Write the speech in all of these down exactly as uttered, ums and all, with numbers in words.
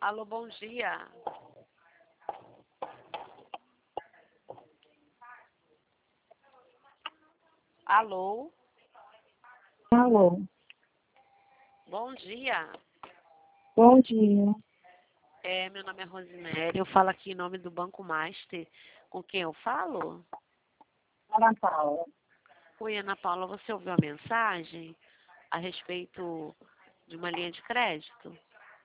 Alô, bom dia. Alô, Alô, bom dia. bom dia. É, meu nome é Rosemary, eu falo aqui em nome do Banco Master. Com quem eu falo? Ana Paula. Oi, Ana Paula, você ouviu a mensagem a respeito de uma linha de crédito?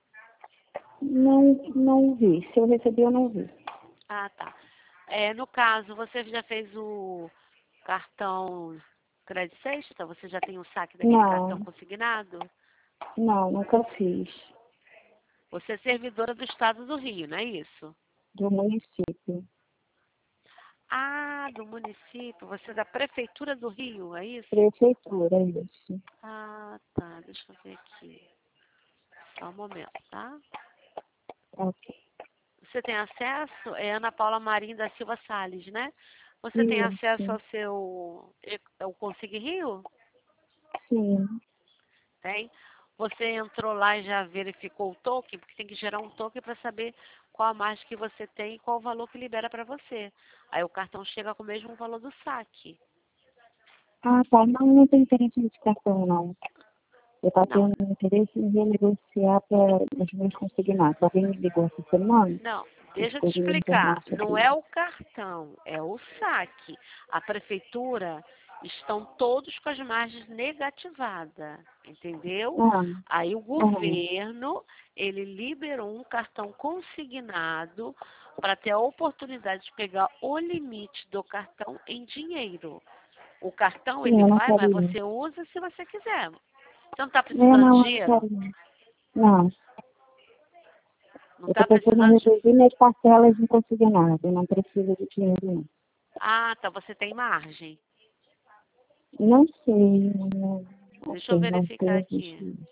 Não, não vi. Se eu recebi, eu não vi. Ah, tá. É, no caso, você já fez o cartão Crédito Sexta? Você já tem o saque daquele cartão Não, consignado? não, nunca fiz. Você é servidora do Estado do Rio, não é isso? Do município. Ah, do município. Você é da Prefeitura do Rio, é isso? Prefeitura, isso. Ah, tá. Deixa eu ver aqui. Só um momento, tá? Ok. Você tem acesso? É Ana Paula Marim da Silva Salles, né? Você tem acesso Isso. ao seu ao Consigue Rio? Sim. Tem? Você entrou lá e já verificou o token? Porque tem que gerar um token para saber qual a margem que você tem e qual o valor que libera para você. Aí o cartão chega com o mesmo valor do saque. Ah, tá. Não, não tem interesse nesse cartão, não. Eu estava Não, tendo interesse em renegociar para os meus consignados. Alguém me ligou essa semana não. e Deixa eu ficou te de me informar explicar. sobre Não é isso. o cartão, é o saque. A prefeitura estão todos com as margens negativadas, entendeu? Ah, Aí o aham. governo, ele liberou um cartão consignado para ter a oportunidade de pegar o limite do cartão em dinheiro. O cartão, Sim, ele eu não vai, quero mas isso. você usa se você quiser. Você não está É, precisando de não, eu não dinheiro? quero isso. Não. Não Eu estou está pensando em precisando de... reduzir minhas parcelas em consignado. Eu não preciso de dinheiro, não. Ah, tá, você tem margem. Não sei, não, Deixa eu ok, não verificar sei aqui. existir.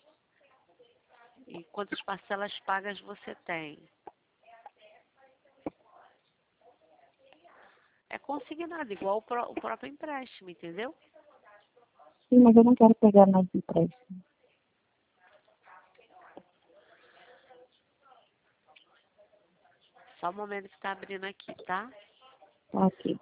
E quantas parcelas pagas você tem? É consignado, igual o, pró- o próprio empréstimo, entendeu? Sim, mas eu não quero pegar mais empréstimo. Só um momento que está abrindo aqui, tá? Ok.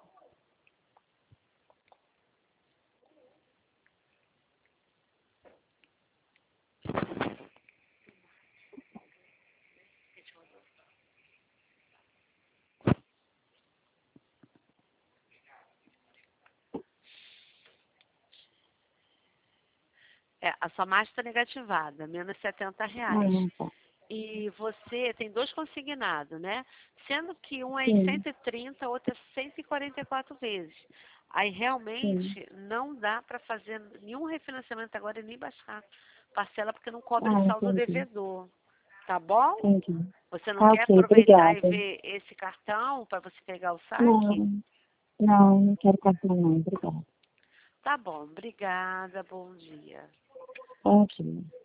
É, a sua margem está negativada, menos setenta reais. Ah, tá. E você tem dois consignados, né? Sendo que um é em Sim, cento e trinta, outro é cento e quarenta e quatro vezes. Aí sim. realmente não dá para fazer nenhum refinanciamento agora e nem baixar parcela porque não cobre Ah, saldo entendi. devedor. Tá bom? Entendi. Você não Tá quer ok, aproveitar e obrigada. ver esse cartão para você pegar o saque? Não, não, não quero cartão não, obrigada. Tá bom, obrigada, bom dia. Ok.